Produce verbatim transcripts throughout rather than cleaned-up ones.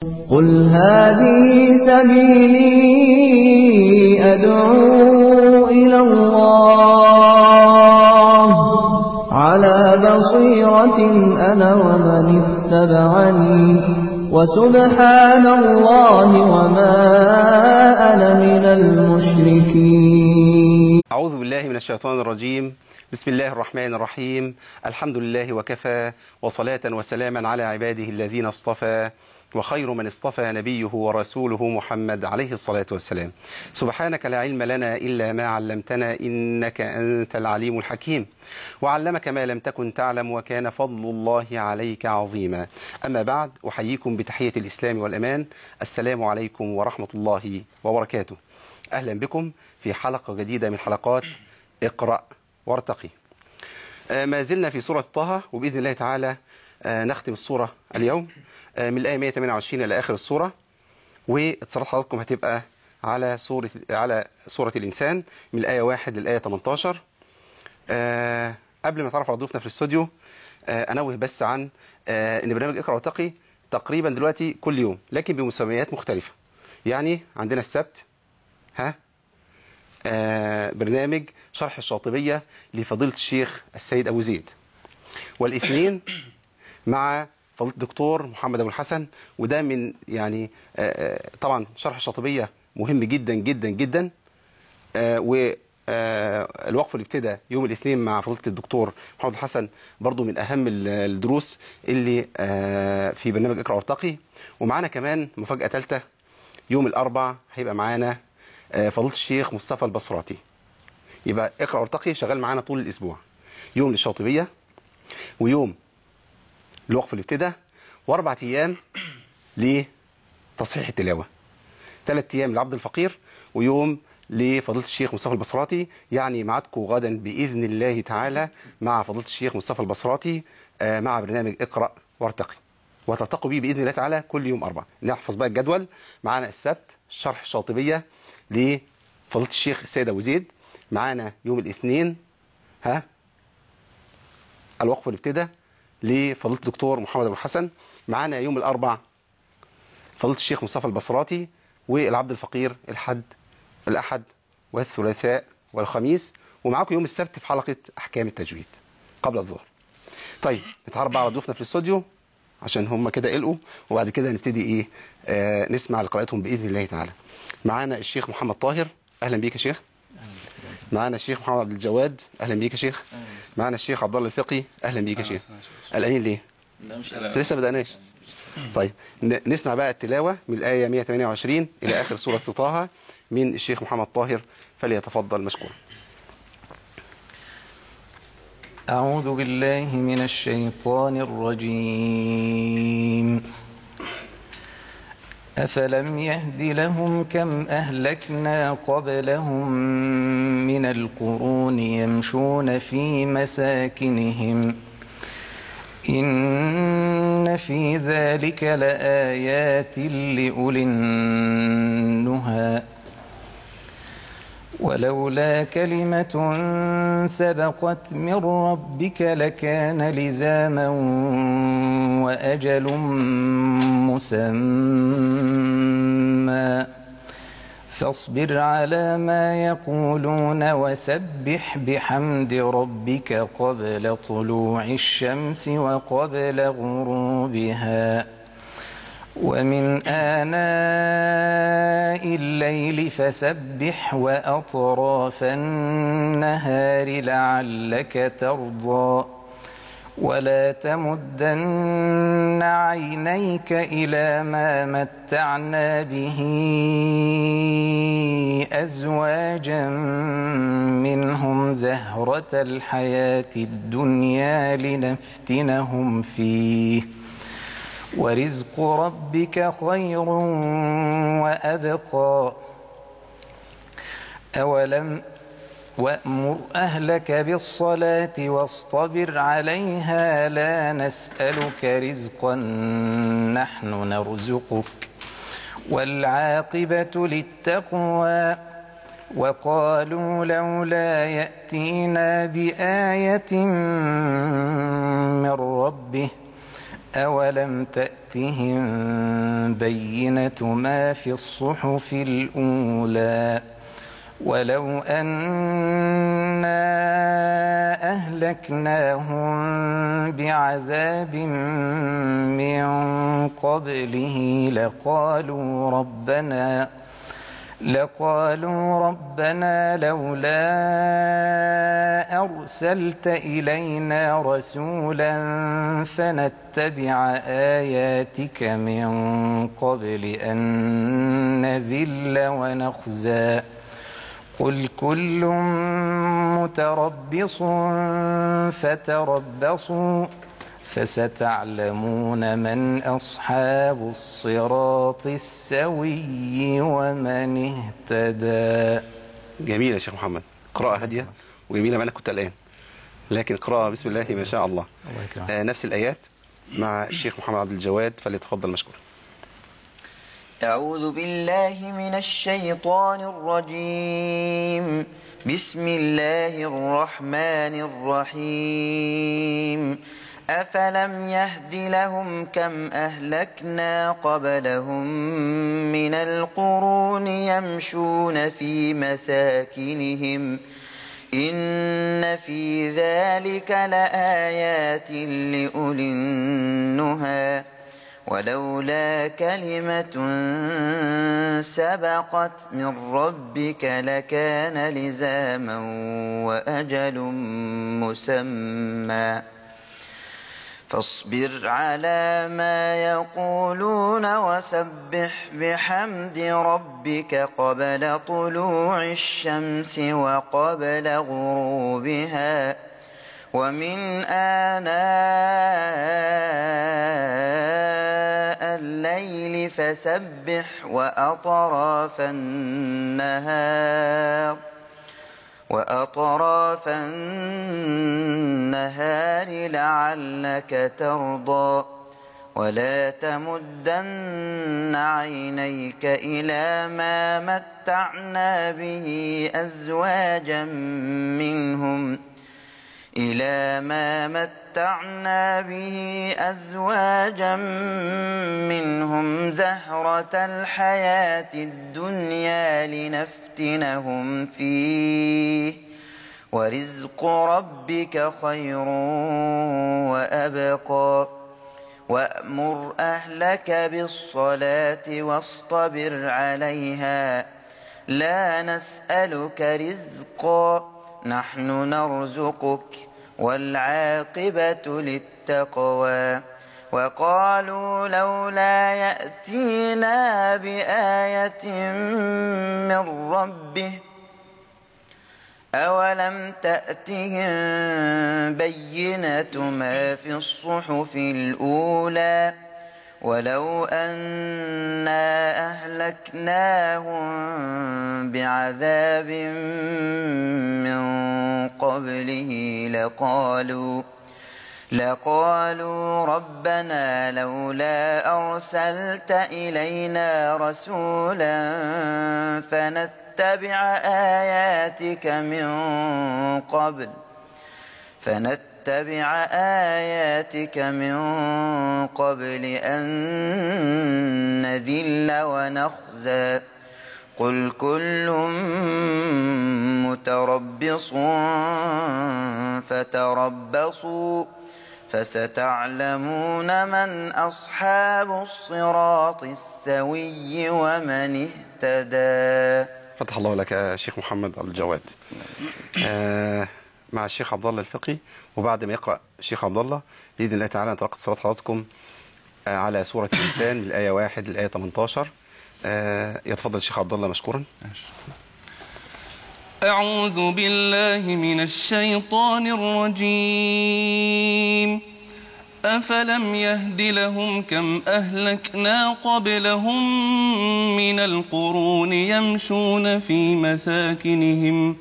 قل هذه سبيلي أدعو إلى الله على بصيرة أنا ومن اتبعني وسبحان الله وما أنا من المشركين. أعوذ بالله من الشيطان الرجيم. بسم الله الرحمن الرحيم. الحمد لله وكفى، وصلاة وسلاما على عباده الذين اصطفى، وخير من اصطفى نبيه ورسوله محمد عليه الصلاة والسلام. سبحانك لا علم لنا إلا ما علمتنا إنك أنت العليم الحكيم، وعلمك ما لم تكن تعلم، وكان فضل الله عليك عظيما. أما بعد، أحييكم بتحية الإسلام والأمان. السلام عليكم ورحمة الله وبركاته. أهلا بكم في حلقة جديدة من حلقات اقرأ وارتقي. ما زلنا في سورة طه، وبإذن الله تعالى نختم السورة اليوم من الآية مئة وثمانية وعشرين إلى آخر السورة، واتصالات حضراتكم هتبقى على سورة على سورة الإنسان من الآية واحد للآية ثمانية عشر. أه قبل ما نتعرف على ضيوفنا في الاستوديو، أه أنوه بس عن أه إن برنامج اقرأ وارتقي تقريبا دلوقتي كل يوم، لكن بمسميات مختلفة. يعني عندنا السبت ها آه برنامج شرح الشاطبية لفضيلة الشيخ السيد أبو زيد، والاثنين مع فضيلة الدكتور محمد أبو الحسن. وده من يعني آه طبعا شرح الشاطبية مهم جدا جدا جدا. آه والوقف اللي ابتدى يوم الاثنين مع فضيلة الدكتور محمد أبو الحسن برضو من أهم الدروس اللي آه في برنامج اقرأ وارتقي. ومعانا كمان مفاجأة ثالثة، يوم الأربع هيبقى معانا فضيلة الشيخ مصطفى البصراتي. يبقى اقرأ وارتقي شغال معانا طول الأسبوع، يوم للشاطبية، ويوم الوقف اللي ابتدى، واربع أيام لتصحيح التلاوة، ثلاث أيام لعبد الفقير، ويوم لفضيلة الشيخ مصطفى البصراتي. يعني معادكم غدا بإذن الله تعالى مع فضيلة الشيخ مصطفى البصراتي مع برنامج اقرأ وارتقي، وتلتقوا بيه بإذن الله تعالى كل يوم أربع. نحفظ بقى الجدول. معانا السبت شرح الشاطبية لفضيلة الشيخ السيد أبو زيد، معانا يوم الاثنين ها الوقف اللي ابتدى لفضيلة الدكتور محمد أبو الحسن، معانا يوم الأربع فضيلة الشيخ مصطفى البصراتي، والعبد الفقير الحد الأحد والثلاثاء والخميس، ومعاكم يوم السبت في حلقة أحكام التجويد قبل الظهر. طيب نتعرف بقى على ضيوفنا في الاستوديو عشان هم كده قلقوا، وبعد كده نبتدي ايه آه نسمع لقراءتهم باذن الله تعالى. معانا الشيخ محمد طاهر، اهلا بيك يا شيخ. معانا الشيخ محمد عبد الجواد، اهلا بيك يا شيخ. معانا الشيخ عبد الله الفقي، اهلا بيك يا شيخ. قلقانين ليه؟ لسه ما بدأناش. طيب نسمع بقى التلاوه من الايه مئة وثمانية وعشرين الى اخر سوره طه من الشيخ محمد طاهر، فليتفضل مشكورا. أعوذ بالله من الشيطان الرجيم. أفلم يهد لهم كم أهلكنا قبلهم من القرون يمشون في مساكنهم إن في ذلك لآيات لأولي النهى ولولا كلمة سبقت من ربك لكان لزاما وأجل مسمى فاصبر على ما يقولون وسبح بحمد ربك قبل طلوع الشمس وقبل غروبها ومن آناء الليل فسبح وأطراف النهار لعلك ترضى ولا تمدن عينيك إلى ما متعنا به أزواجا منهم زهرة الحياة الدنيا لنفتنهم فيه ورزق ربك خير وأبقى أولم وأمر أهلك بالصلاة واصطبر عليها لا نسألك رزقا نحن نرزقك والعاقبة للتقوى وقالوا لولا يأتينا بآية من ربه أولم تأتهم بينة ما في الصحف الأولى ولو أنا أهلكناهم بعذاب من قبله لقالوا ربنا لقالوا ربنا لولا أرسلت إلينا رسولا فنتبع آياتك من قبل أن نذل ونخزى قل كل متربص فتربصوا فستعلمون من أصحاب الصراط السوي ومن اهتدى. جميل يا شيخ محمد، قراءة هادية وجميلة، ما أنا كنت الآن لكن قراءة بسم الله ما شاء الله. آه نفس الآيات مع الشيخ محمد عبد الجواد، فليتفضل مشكور. أعوذ بالله من الشيطان الرجيم. بسم الله الرحمن الرحيم. أفلم يهد لهم كم أهلكنا قبلهم من القرون يمشون في مساكنهم إن في ذلك لآيات لأولي النهى ولولا كلمة سبقت من ربك لكان لزاما وأجل مسمى فاصبر على ما يقولون وسبح بحمد ربك قبل طلوع الشمس وقبل غروبها ومن آناء الليل فسبح وأطراف النهار وأطراف النهار لعلك ترضى ولا تمدن عينيك إلى ما متعنا به أزواجا منهم إلى ما متعنا به أزواجا منهم زهرة الحياة الدنيا لنفتنهم فيه ورزق ربك خير وأبقى وأمر أهلك بالصلاة واصطبر عليها لا نسألك رزقا نحن نرزقك والعاقبة للتقوى وقالوا لولا يأتينا بآية من ربه أولم تأتهم بينة ما في الصحف الأولى ولو أنا أهلكناهم بعذاب من قبله لقالوا لقالوا ربنا لولا أرسلت إلينا رسولا فنتبع آياتك من قبل فنتبع آياتك من قبل أن نذل ونخزى قل كل متربص فتربصوا فستعلمون من أصحاب الصراط السوي ومن اهتدى. فتح الله لك يا شيخ محمد عبد الجواد. آه مع الشيخ عبد الله الفقي، وبعد ما يقرأ الشيخ عبد الله بإذن الله تعالى نتلقى صلاة حضراتكم آه على سورة الإنسان من الآية واحد للآية ثمانية عشر. آه يتفضل الشيخ عبد الله مشكورا. أعوذ بالله من الشيطان الرجيم. أفلم يهد لهم كم أهلكنا قبلهم من القرون يمشون في مساكنهم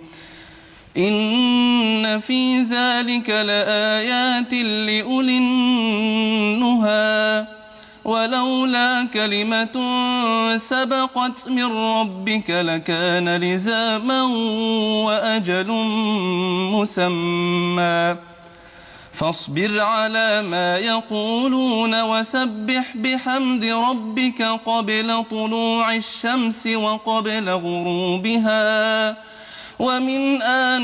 إن في ذلك لآيات لأولي النهى ولولا كلمة سبقت من ربك لكان لزاما وأجل مسمى فاصبر على ما يقولون وسبح بحمد ربك قبل طلوع الشمس وقبل غروبها ومن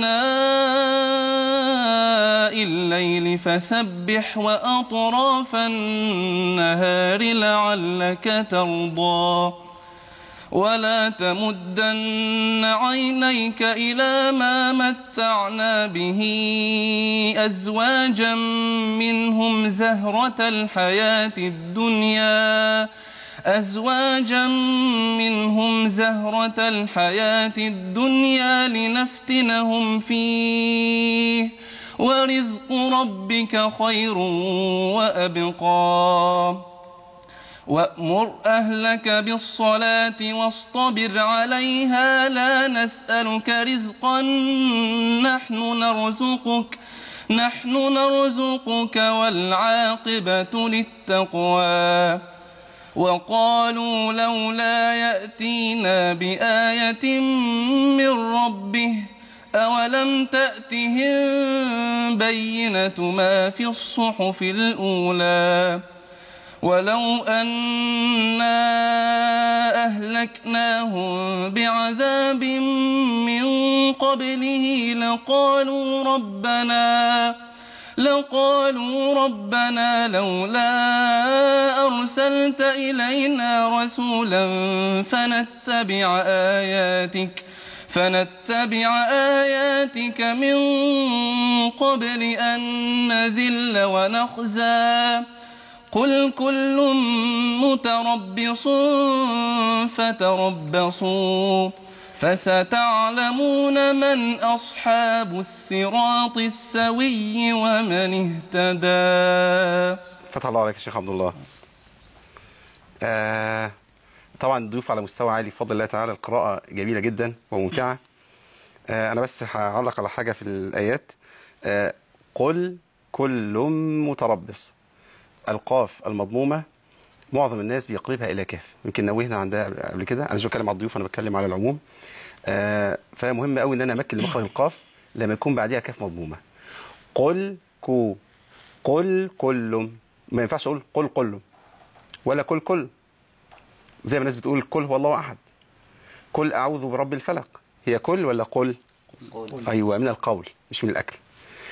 آناء الليل فسبح وأطراف النهار لعلك ترضى ولا تمدن عينيك إلى ما متعنا به أزواجا منهم زهرة الحياة الدنيا أزواجا منهم زهرة الحياة الدنيا لنفتنهم فيه ورزق ربك خير وأبقى وأمر أهلك بالصلاة واصطبر عليها لا نسألك رزقا نحن نرزقك نحن نرزقك والعاقبة للتقوى وقالوا لولا يأتينا بآية من ربه أولم تأتهم بينة ما في الصحف الأولى ولو أنا أهلكناهم بعذاب من قبله لقالوا ربنا لقالوا ربنا لولا أرسلت إلينا رسولا فنتبع آياتك فنتبع آياتك من قبل أن نذل ونخزى قل كل متربص فتربصوا فستعلمون من أصحاب الصراط السوي ومن اهتدى. فتح الله عليك يا شيخ عبد الله. آه طبعا ضيوف على مستوى عالي بفضل الله تعالى، القراءة جميلة جدا وممتعة. آه أنا بس هعلق على حاجة في الآيات. آه قل كل متربص، القاف المضمومة معظم الناس بيقلبها إلى كاف، يمكن نوهنا عندها قبل كده. أنا مش بتكلم على الضيوف، أنا بتكلم على العموم. آه فمهم قوي إن أنا أمكن لمخرج القاف لما يكون بعدها كاف مضمومة. قل كو، قل كل، ما ينفعش أقول قل كل ولا كل كل زي ما الناس بتقول كل هو الله أحد، كل أعوذ برب الفلق. هي كل ولا قل؟ قل. أيوة، من القول مش من الأكل.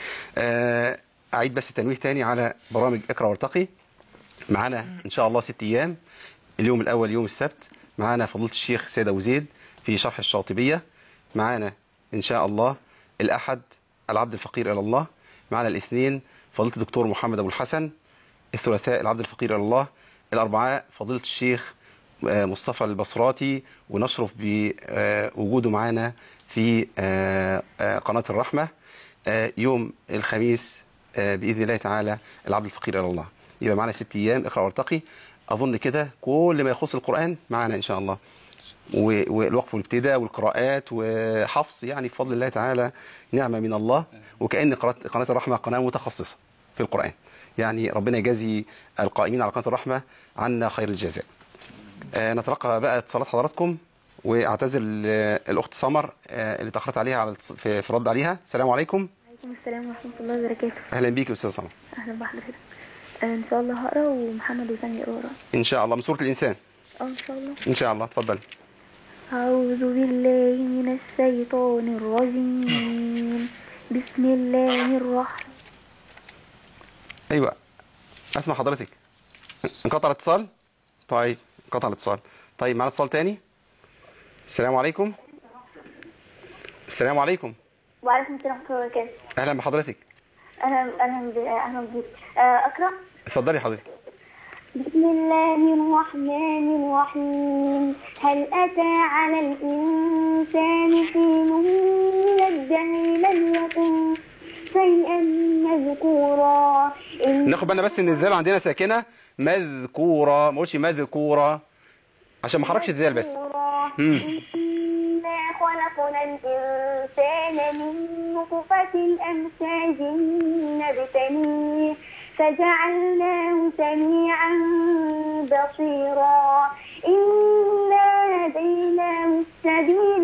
آه أعيد بس تنويه تاني على برامج اقرأ وارتقي. معانا إن شاء الله ست أيام. اليوم الأول يوم السبت معانا فضيلة الشيخ سيد أبو زيد في شرح الشاطبية. معانا إن شاء الله الأحد العبد الفقير إلى الله. معانا الاثنين فضيلة الدكتور محمد أبو الحسن. الثلاثاء العبد الفقير إلى الله. الأربعاء فضيلة الشيخ مصطفى البصراتي، ونشرف بوجوده معانا في قناة الرحمة. يوم الخميس بإذن الله تعالى العبد الفقير إلى الله. يبقى معنا ست أيام اقرأ وارتقي. أظن كده كل ما يخص القرآن معنا إن شاء الله، والوقف والابتداء والقراءات وحفظ، يعني بفضل الله تعالى نعمة من الله. وكأن قناة الرحمة قناة متخصصة في القرآن، يعني ربنا يجازي القائمين على قناة الرحمة عنا خير الجزاء. آه نتلقى بقى اتصالات حضراتكم، واعتذر الأخت سمر آه اللي تأخرت عليها على في الرد عليها. السلام عليكم. وعليكم السلام ورحمة الله وبركاته. أهلا بيك يا أستاذ سمر. أهلا بحضرتك. آه إن شاء الله هقرأ ومحمد وسامي يقرأ. إن شاء الله من سورة الإنسان. أه إن شاء الله. إن شاء الله اتفضل. أعوذ بالله من الشيطان الرجيم. بسم الله الرحمن. أيوة أسمع حضرتك. انقطع الاتصال؟ طيب انقطع الاتصال. طيب معنا اتصال تاني. السلام عليكم. السلام عليكم. وعليكم السلام ورحمة الله وبركاته. أهلا بحضرتك. أهلا أهلا أهلا بك. أقرأ؟ اتفضلي حضرتك. بسم الله الرحمن الرحيم. هل أتى على الإنسان حين من الدهر لم يكن شيئا مذكورا. ناخد بالنا بس ان الذال عندنا ساكنه مذكوره، ما اقولش مذكوره عشان ما حركش الذال بس. إنا خلقنا الإنسان من نطفة أمشاج نبتليه فجعلناه سميعا بصيرا. إنا هديناه السبيل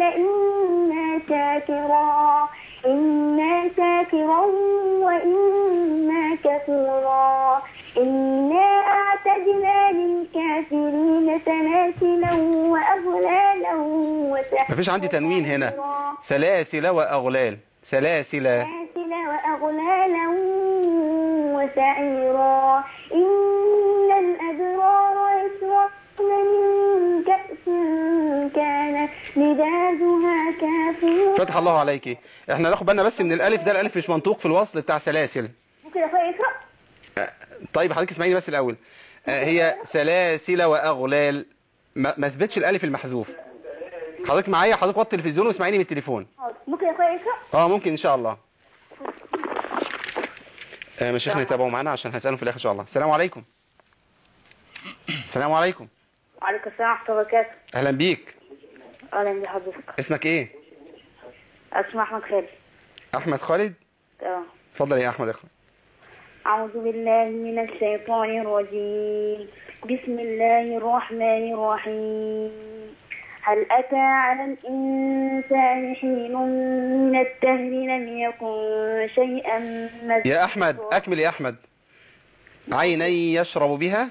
إما شاكرا إما شاكرا وإما سلاسل وأغلالا وسعيرا. مفيش عندي تنوين هنا. سلاسل وأغلال. سلاسل سلاسل وأغلالا وسعيرا. إن الأبرار يشربون من كأس كان مزاجها كافورا. فتح الله عليكي. احنا ناخد بالنا بس من الألف ده، الألف مش منطوق في الوصل بتاع سلاسل. ممكن أخويا يقرأ؟ طيب حضرتك اسمعيني بس الأول. هي سلاسل وأغلال، ما ما تثبتش الألف المحذوف. حضرتك معايا؟ حضرتك وطي التلفزيون واسمعيني من التليفون. ممكن أخويا يقرأ؟ اه ممكن إن شاء الله. آه مشايخنا يتابعوا معانا عشان هنسألهم في الآخر إن شاء الله. السلام عليكم. السلام عليكم. وعليكم السلام ورحمة الله وبركاته. أهلا بيك. أهلا بحضرتك. اسمك إيه؟ اسمي أحمد خالد. أحمد خالد؟ اه. اتفضل يا أحمد اقرأ. أعوذ بالله من الشيطان الرجيم. بسم الله الرحمن الرحيم. هل أتى على الإنسان حين من الدهر لم يكن شيئا مذكورا. يا أحمد أكمل يا أحمد. عيني يشرب بها.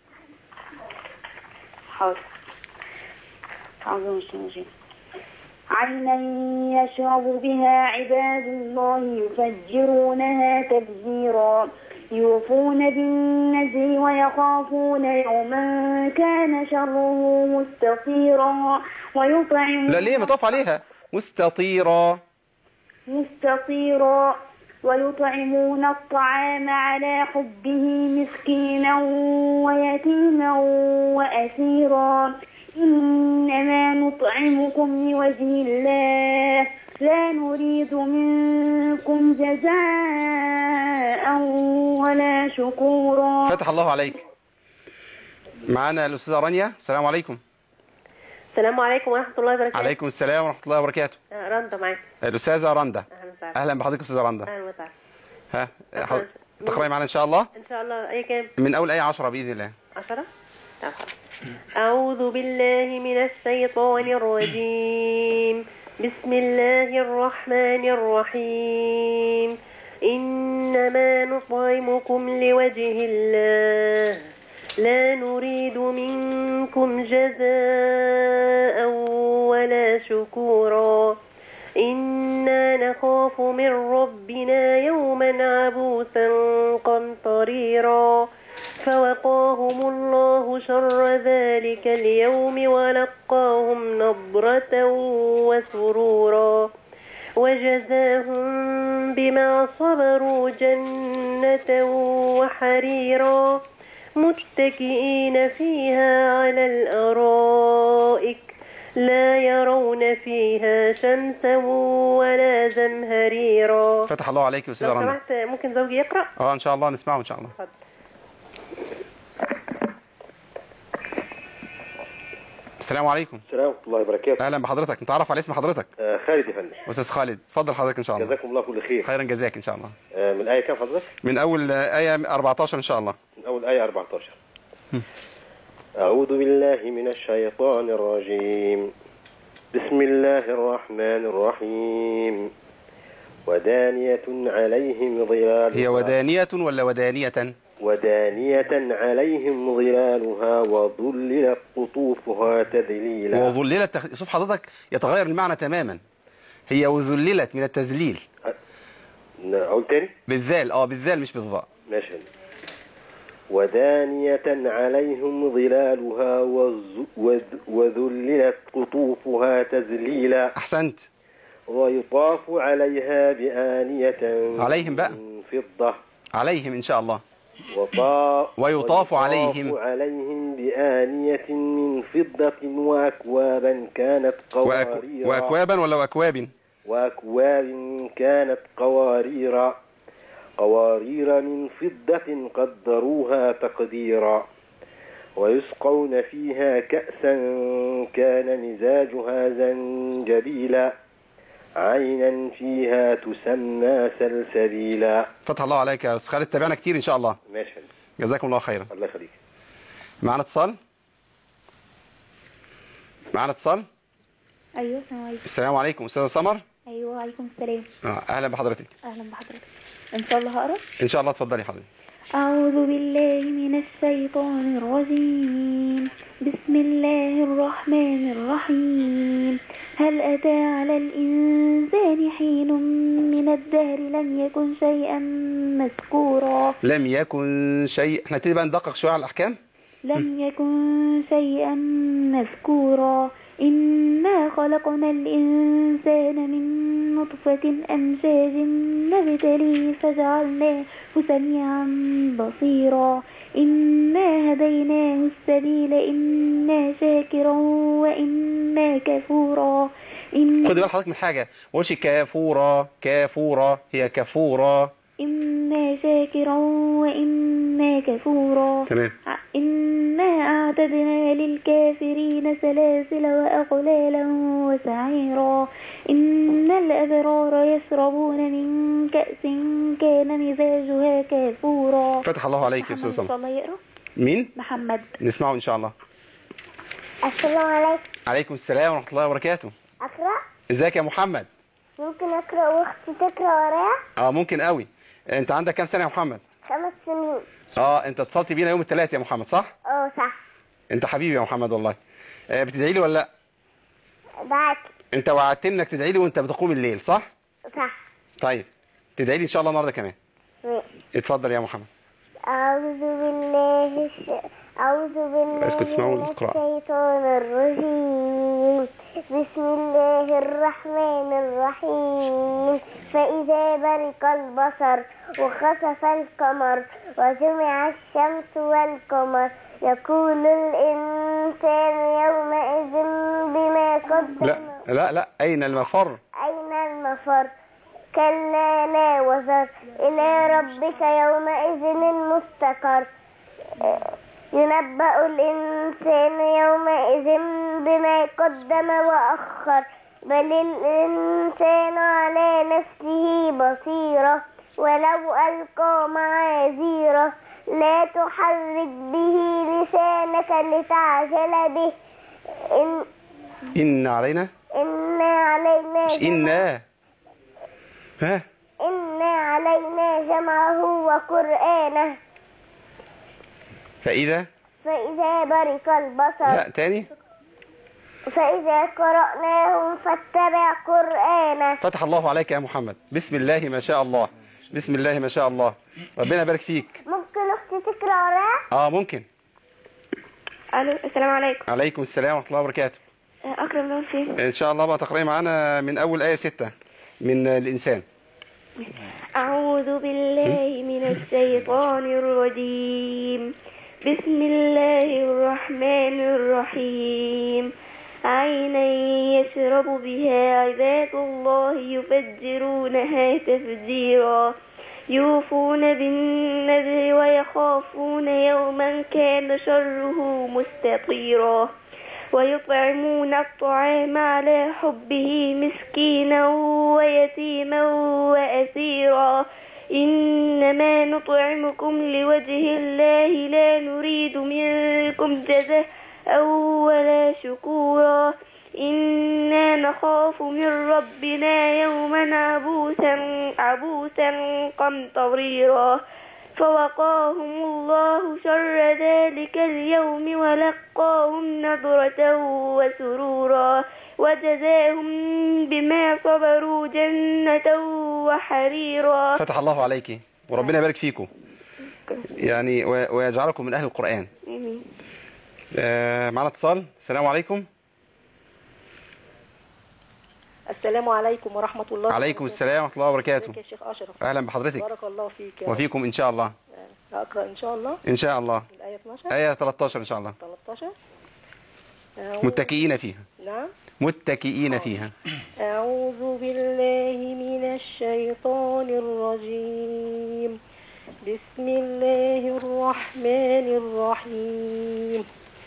حاضر. أعوذ بالله من الشيطان الرجيم. عينا يشرب بها عباد الله يفجرونها تفجيرا. يوفون بالنذر ويخافون يوما كان شره مستطيرا. ويطعمون لا ليه مطاف عليها مستطيرا. مستطيرا. ويطعمون الطعام على حبه مسكينا ويتيما وأسيرا. إنما نطعمكم لوجه الله لا نريد منكم جزاء ولا شكورا. فتح الله عليك. معانا الأستاذة رانيا. السلام عليكم. السلام عليكم ورحمة الله وبركاته. عليكم السلام ورحمة الله وبركاته. رندا معاك. الأستاذة رندا. أهلا وسهلا. أهلا بحضرتك أستاذة رندا. أهلا وسهلا. ها حضرتك تقرأي معانا إن شاء الله؟ إن شاء الله. أي كام؟ من أول آية عشرة بإذن الله. عشرة؟ أعوذ بالله من الشيطان الرجيم. بسم الله الرحمن الرحيم. إنما نطعمكم لوجه الله لا نريد منكم جزاء ولا شكورا. إنا نخاف من ربنا يوما عبوسا قمطريرا. فوقاهم الله شر ذلك اليوم ولقاهم نضرة وسرورا. وجزاهم بما صبروا جنة وحريرا. متكئين فيها على الأرائك لا يرون فيها شمسا ولا زمهريرا. فتح الله عليك يا أستاذة لو رندا. سمحت ممكن زوجي يقرأ؟ اه إن شاء الله نسمعه إن شاء الله. اتفضل. السلام عليكم. السلام ورحمة الله وبركاته. أهلا بحضرتك. نتعرف على اسم حضرتك. آه خالد يا فندم. أستاذ خالد. اتفضل حضرتك إن شاء الله. جزاكم الله كل خير. خيرا جزاك إن شاء الله. آه من آية كام حضرتك؟ من أول آية أربعتاشر إن شاء الله. من أول آية أربعتاشر. أعوذ بالله من الشيطان الرجيم. بسم الله الرحمن الرحيم. ودانية عليهم ظلالها. هي ودانية ولا ودانية؟ ودانية عليهم ظلالها وظللت قطوفها تذليلا. وظللت تخ... شوف حضرتك يتغير المعنى تماما. هي وذللت من التذليل. أقول تاني؟ بالذال. اه بالذال مش بالظاء. ماشي. ودانية عليهم ظلالها وز... وذللت قطوفها تذليلا. أحسنت. ويطاف عليها بآنية عليهم بقى من فضة. عليهم إن شاء الله. وطا... ويطاف عليهم عليهم بآنية من فضة وأكوابا كانت قواريرا. وأك... وأكوابا ولا أكواب؟ وأكواب كانت قواريرا. قوارير من فضة قدروها تقديرا. ويسقون فيها كأسا كان مزاجها زنجبيلا. عينا فيها تسمى سلسبيلا. فتح الله عليك يا أستاذ خالد. تابعنا كتير إن شاء الله. ماشي. جزاكم الله خيرا. الله يخليك. معنا اتصال. معنا اتصال. أيوه السلام عليكم. السلام عليكم أستاذة سمر. أيوه وعليكم السلام. آه. أهلا بحضرتك. أهلا بحضرتك. إن شاء الله هقرأ. إن شاء الله اتفضلي حضرتك. أعوذ بالله من الشيطان الرجيم. بسم الله الرحمن الرحيم. هل أتى على الإنسان حين من الدهر لم يكن شيئا مذكورا. لم يكن شيء. احنا نبتدي بقى ندقق شويه على الاحكام. لم يكن شيئا مذكورا. إنا خلقنا الإنسان من نطفة أمشاج نبتليه فجعلناه سميعا بصيرا. إنا هديناه السبيل إما شاكرا وإما كفورا. إن خدي بال حضرتك من حاجه، ما قولش كافوره كافوره، هي كفوره. إما شاكرا وإما كفورا. تمام. إنا أعتدنا للكافرين سلاسل وأغلالا وسعيرا. إن الأبرار يشربون من كأس كان مزاجها كافورا. فتح الله عليك يا أستاذ محمد إن شاء الله يقرأ. مين؟ محمد. نسمعه إن شاء الله. السلام عليكم. عليكم السلام ورحمة الله وبركاته. أقرأ؟ ازيك يا محمد؟ ممكن أقرأ وأختي تقرأ ورايا؟ اه ممكن قوي. انت عندك كام سنة يا محمد؟ خمس سنين. اه انت اتصلت بينا يوم الثلاث يا محمد صح؟ اه صح. انت حبيبي يا محمد والله. آه بتدعي لي ولا لا؟ بعد. انت وعدتني انك تدعي لي وانت بتقوم الليل صح؟ صح. طيب تدعي لي ان شاء الله النهارده كمان. ماشي. اتفضل يا محمد. أعوذ بالله الش... أعوذ بالله اسكت اسمعوا من القراءة. الشيطان الرجيم. بسم الله الرحمن الرحيم. فإذا برق البصر وخسف القمر وجمع الشمس والقمر يقول الإنسان يومئذ بما قدم. لا لا لا أين المفر؟ أين المفر؟ كلا لا وزر إلى ربك يومئذ المستقر. ينبأ الإنسان يومئذ بما قدم وأخر بل الإنسان على نفسه بصيرة ولو ألقى معاذيره لا تحرك به لسانك لتعجل به. إن, إن علينا إن علينا مش إنا ها إن علينا جمعه وقرآنه. فإذا فإذا برق البصر. لا تاني. فإذا قرأناه فاتبع قرآنه. فتح الله عليك يا محمد. بسم الله ما شاء الله. بسم الله ما شاء الله. ربنا يبارك فيك. ممكن أختي تقرأ ورايا؟ اه ممكن. الو السلام عليكم. عليكم السلام ورحمة الله وبركاته. اكرم نور فين؟ ان شاء الله بقى تقرأي معانا من اول آية ستة من الإنسان. أعوذ بالله من الشيطان الرجيم. بسم الله الرحمن الرحيم. عينا يشرب بها عباد الله يفجرونها تفجيرا. يوفون بالنذر ويخافون يوما كان شره مستطيرا. ويطعمون الطعام على حبه مسكينا ويتيما وأسيرا. إنما نطعمكم لوجه الله لا نريد منكم جزاء ولا شكورا. إنا نخاف من ربنا يوما عبوسا عبوسا قمطريرا. فوقاهم الله شر ذلك اليوم ولقاهم نضرة وسرورا وجزاهم بما صبروا جنة وحريرا. فتح الله عليك وربنا يبارك فيكم يعني ويجعلكم من أهل القرآن. آه معنا اتصال. السلام عليكم. السلام عليكم ورحمة الله. عليكم السلام ورحمة الله وبركاته. يا شيخ أشرف. أهلا بحضرتك. بارك الله فيك وفيكم إن شاء الله. أقرأ إن شاء الله. إن شاء الله. الآية اثناشر. آية ثلاثة عشر إن شاء الله. ثلاثة عشر. متكئين فيها. نعم. متكئين فيها. أعوذ بالله من الشيطان الرجيم. بسم الله الرحمن الرحيم.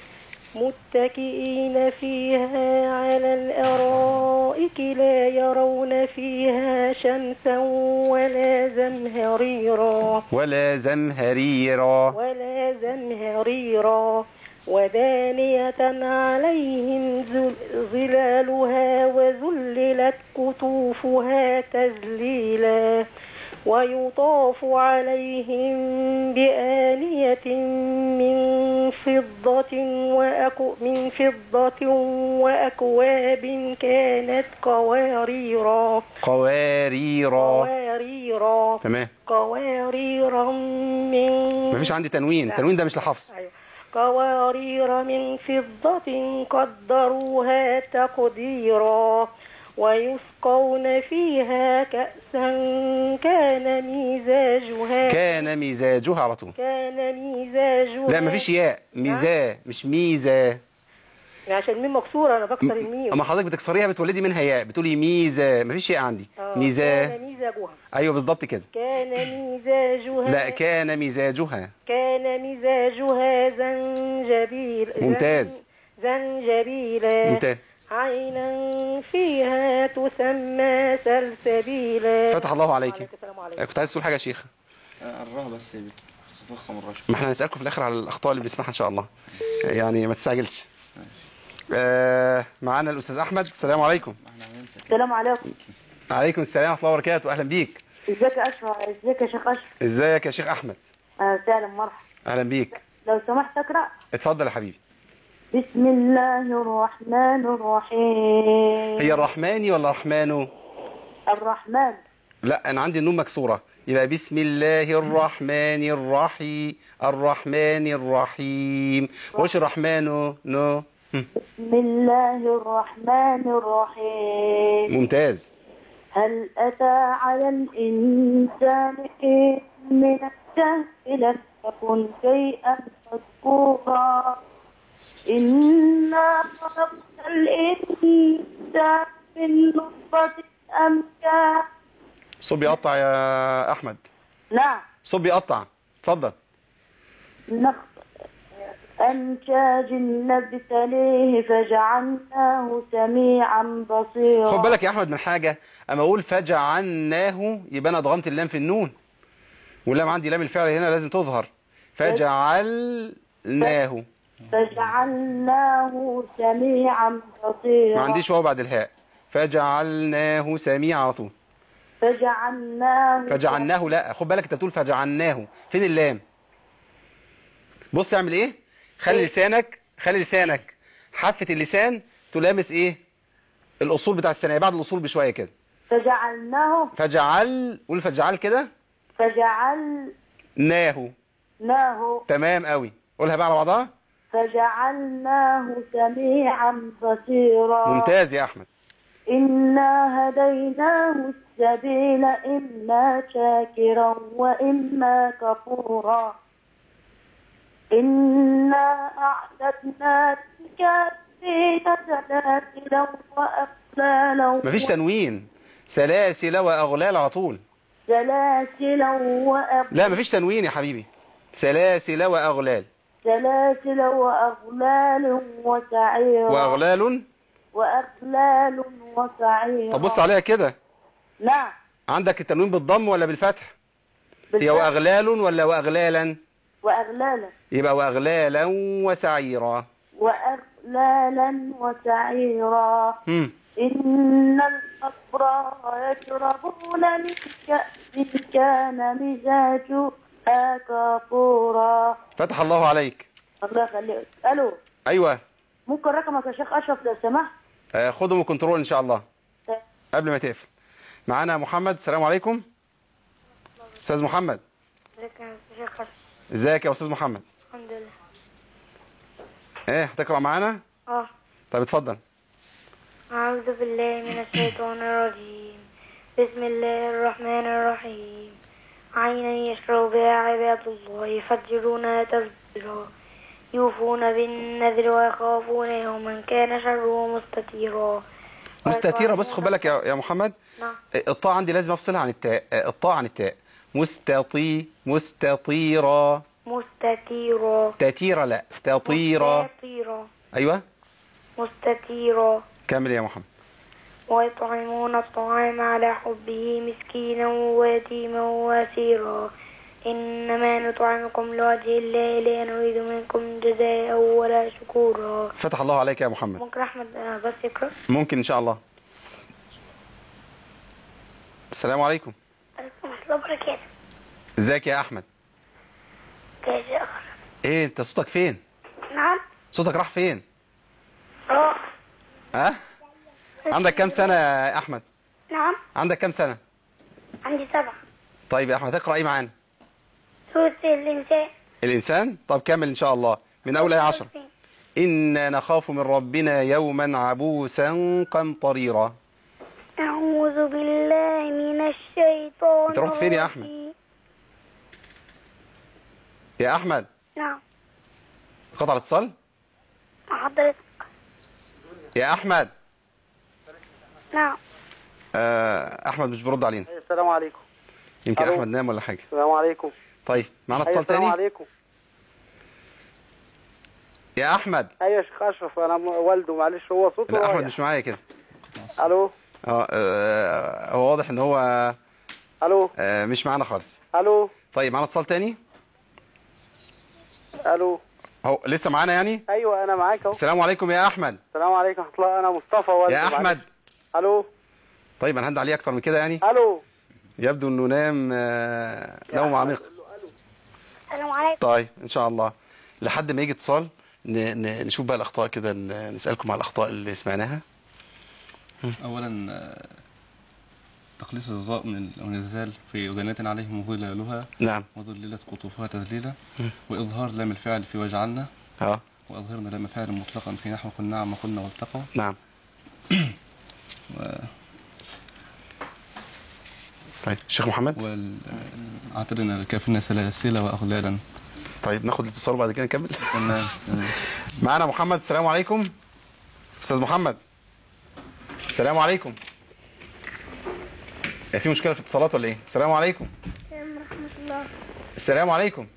متكئين فيها على الأرائك لا يرون فيها شمسا ولا زمهريرا ولا زمهريرا ولا زمهريرا ودانية عليهم ظلالها وذللت قطوفها تذليلا ويطاف عليهم بآنية من فضة وأكو من فضة وأكواب كانت قواريرا قواريرا قواريرا تمام. قواريرا من مفيش عندي تنوين، التنوين ده مش لحفظ. أيوة. قوارير من فضة قدروها تقديرا ويسقون فيها كأسا كان مزاجها كان مزاجها على طول. كان مزاجها لا مفيش ياء، ميزا مش ميزا، عشان الميم مكسوره انا بكسر الميم. اما حضرتك بتكسريها بتولدي منها ياء، بتقولي ميزا، مفيش ياء عندي. ميزا كان مزاجها. ايوه بالظبط كده. كان مزاجها. لا كان مزاجها. كان مزاجها زنجبيل. ممتاز. زنجبيلا. ممتاز. عينا فيها تسمى سلسبيلا. فتح الله عليك. كنت عايز تقول حاجه يا شيخ؟ الراء بس بتفخم الرشوه. ما احنا هنسالكم في الاخر على الاخطاء اللي بنسمعها ان شاء الله، يعني ما تستعجلش. آه معانا الاستاذ احمد. السلام عليكم. السلام عليكم. عليكم السلام ورحمه الله وبركاته. اهلا بيك. ازيك يا اشرف؟ ازيك يا شيخ اشرف؟ ازيك يا شيخ احمد؟ اهلا وسهلا مرحبا. اهلا بيك. لو سمحت اقرا. اتفضل يا حبيبي. بسم الله الرحمن الرحيم. هي الرحماني ولا رحمانه؟ الرحمن. لا انا عندي النون مكسوره، يبقى بسم الله الرحمن الرحيم. الرحمن الرحيم. وش الرحمن نو؟ بسم الله الرحمن الرحيم. ممتاز. هل أتى على الإنسان حين من الدهر لم يكن شيئا مذكورا إنا خلقنا الإنسان من نطفة أمشاج. صوت بيقطع يا احمد. نعم صوت بيقطع. اتفضل. أمشاج نبتليه فجعلناه سميعا بصيرا. خد بالك يا احمد من حاجه، اما اقول فجعلناه يبقى انا ضغمت اللام في النون، واللام عندي لام الفعل هنا لازم تظهر. فجعلناه فجعلناه سميعا بصيرا. ما عنديش واو بعد الهاء. فجعلناه سميعا على طول. فجعلناه فجعلناه لا خد بالك انت بتقول فجعلناه، فين اللام؟ بص اعمل ايه؟ خلي لسانك خلي لسانك حافه اللسان تلامس ايه؟ الاصول بتاع الثانيه، بعد الاصول بشويه كده. فجعلناه. فجعل قول فجعل كده. فجعلناه. ناهو. تمام قوي. قولها بقى على بعضها. فجعلناه سميعا بصيرا. ممتاز يا احمد. إنا هديناه السبيل إما شاكرا وإما كفورا إنا أعتدنا للكافرين سلاسل وأغلالا. مفيش تنوين. سلاسل وأغلال على طول. سلاسل وأغلال. لا مفيش تنوين يا حبيبي. سلاسل وأغلال. سلاسل وأغلال وسعيرا. وأغلال وأغلال وسعيرا. طب بص عليها كده. نعم. عندك التنوين بالضم ولا بالفتح؟ بالفتح. هي وأغلال ولا وأغلالا؟ وأغلالا. يبقى وأغلالا وسعيرا. وأغلالا وسعيرا. هم. إن الأبرار يشربون من كأس كان مزاجها كافورا. فتح الله عليك. الله يخليك. ألو. أيوه. ممكن رقمك يا شيخ أشرف لو سمحت؟ آه خده من كنترول إن شاء الله. قبل ما تقفل. معانا محمد. السلام عليكم. أستاذ محمد. ازيك يا شيخ أشرف؟ ازيك يا أستاذ محمد؟ الحمد لله. إيه هتقرأ معانا؟ اه. طب اتفضل. أعوذ بالله من الشيطان الرجيم. بسم الله الرحمن الرحيم. عينا يشرب بها عباد الله يفجرونها تفجيرا يوفون بالنذر ويخافون يوما كان شره مستطيرا. مستطيرة. بس خد بالك يا يا محمد. نعم. الطاء عندي لازم افصلها عن التاء. الطاء عن التاء. مستطي مستطيرة. مستطيرا. تطيرة لا تطيرة. مستطيرا. ايوه. مستطيرا. كمل يا محمد. ويطعمون الطعام على حبه مسكينا ويتيما واسيرا إنما نطعمكم لوجه الله لا نريد منكم جزاء ولا شكورا. فتح الله عليك يا محمد. ممكن أحمد بس يقرأ؟ ممكن إن شاء الله. السلام عليكم. عليكم الله وبركاته. ازيك يا احمد؟ يا شيخ. ايه انت صوتك فين؟ نعم. صوتك راح فين؟ اه. ها؟ عندك كام سنة يا احمد؟ نعم. عندك كام سنة؟ عندي سبعة. طيب يا احمد هتقرا ايه معانا؟ سورة الإنسان. الانسان؟ طب كمل ان شاء الله من اول ايه عشرة. إنا نخاف من ربنا يوما عبوسا قمطريرا. أعوذ بالله من الشيطان. انت رحت فين يا احمد؟ يا احمد. نعم. قطع الاتصال؟ مع حضرتك. يا احمد. نعم. آه احمد مش برد علينا. السلام عليكم. يمكن ألو. احمد نام ولا حاجه. السلام عليكم. طيب معانا اتصال السلام تاني. عليكم. يا احمد. ايوه يا شيخ اشرف انا والده معلش هو صوته لا احمد رايح. مش معايا كده. الو. اه آه، هو واضح ان هو الو آه مش معانا خالص. الو. طيب معانا اتصال تاني. الو. هو لسه معانا يعني؟ ايوه انا معاك اهو. السلام عليكم يا احمد. السلام عليكم ورحمه الله. انا مصطفى والده. يا احمد. الو. طيب انا هند عليه اكتر من كده يعني؟ الو. يبدو انه نام آه نوم عميق. السلام عليكم. طيب ان شاء الله لحد ما يجي اتصال ن- ن- نشوف بقى الاخطاء كده، ن- نسالكم على الاخطاء اللي سمعناها. أولا آه، تخليص الظاء من من الزال في وجنات عليهم ظلالها. نعم. وذللت قطوفها تذليلا. وإظهار لام الفعل في وجعلنا. اه. وأظهرنا لام فعل مطلقا في نحو قل نعم وقلنا والتقوا. نعم. و... طيب الشيخ محمد. واعتدنا الكافرين سلاسل وأغلالا. طيب ناخد الاتصال وبعد كده نكمل. تمام. معانا محمد. السلام عليكم استاذ محمد. السلام عليكم. في مشكله في الاتصالات ولا ايه؟ السلام عليكم. السلام ورحمة الله. السلام عليكم.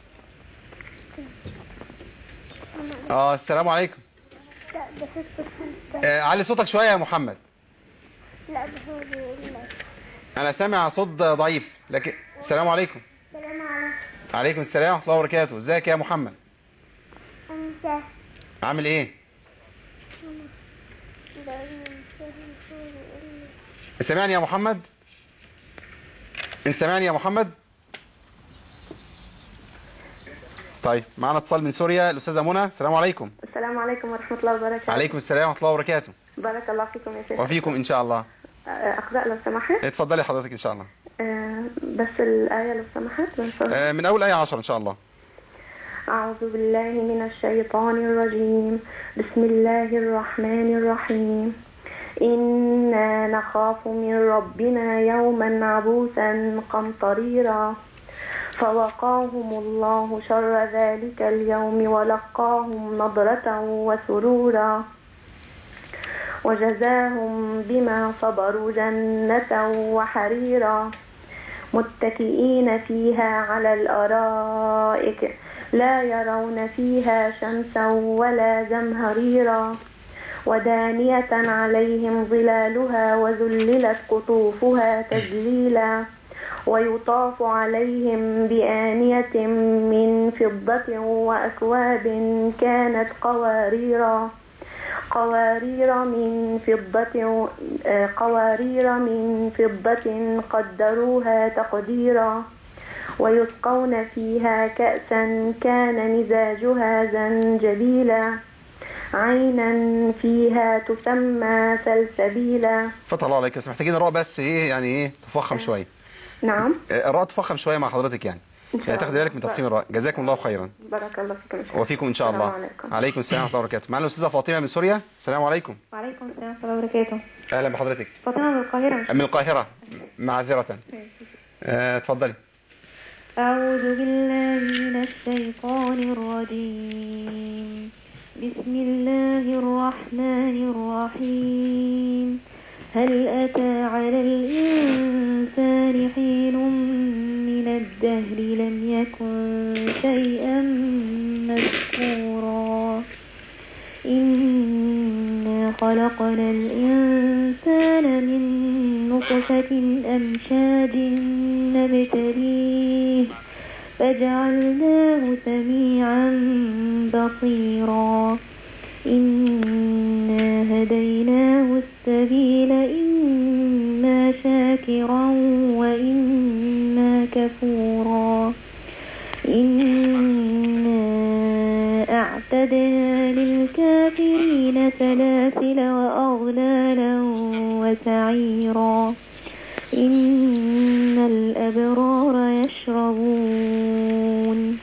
اه السلام عليكم. لا ده صوت آه علي صوتك شويه يا محمد. لا ده هو بيقول لك. انا سامع صوت ضعيف لكن. السلام عليكم. السلام عليكم. عليكم السلام ورحمه الله وبركاته. ازيك يا محمد؟ أنت. عامل ايه؟ سامعني يا محمد؟ انت سامعني يا محمد؟ طيب معانا اتصال من سوريا الاستاذه منى. السلام عليكم. السلام عليكم ورحمة الله وبركاته. عليكم السلام ورحمه الله وبركاته. بارك الله فيكم يا شيخ. وفيكم ان شاء الله. أقرأ لو سمحت. اتفضلي حضرتك ان شاء الله. آه، بس الآية لو سمحت. آه من اول ايه عشرة ان شاء الله. أعوذ بالله من الشيطان الرجيم. بسم الله الرحمن الرحيم. إنا نخاف من ربنا يوما عبوسا قمطريرا فوقاهم الله شر ذلك اليوم ولقاهم نضرة وسرورا وجزاهم بما صبروا جنة وحريرا متكئين فيها على الأرائك لا يرون فيها شمسا ولا زمهريرا ودانية عليهم ظلالها وذللت قطوفها تذليلا ويطاف عليهم بآنية من فضة وأكواب كانت قواريرا قوارير من فضة قوارير من فضة قدروها تقديرا ويسقون فيها كأسا كان مزاجها زنجبيلا عينا فيها تسمى سلسبيلا. فتح الله عليك. بس محتاجين الراء بس ايه يعني ايه تفخم شويه. نعم. الراء تفخم شويه مع حضرتك يعني. يعني تاخدي بالك من تفخيم الراء. جزاكم الله خيرا. بارك الله فيكم. وفيكم ان شاء الله. عليكم. عليكم السلام ورحمه الله وبركاته. معنا الاستاذه فاطمه من سوريا. السلام عليكم. وعليكم السلام ورحمة الله وبركاته. اهلا بحضرتك. فاطمة من القاهرة. من القاهره معذره. آه، اتفضلي. أعوذ بالله من الشيطان الرجيم. بسم الله الرحمن الرحيم. هل أتى على الإنسان حين من الدهر لم يكن شيئا مذكورا إنا خلقنا الإنسان من نطفة أمشاج نبتليه فجعلناه سميعا بصيرا إنا هديناه السبيل إما شاكرا وإما وتصلي سلاسل وأغلالا وسعيرا إن الأبرار يشربون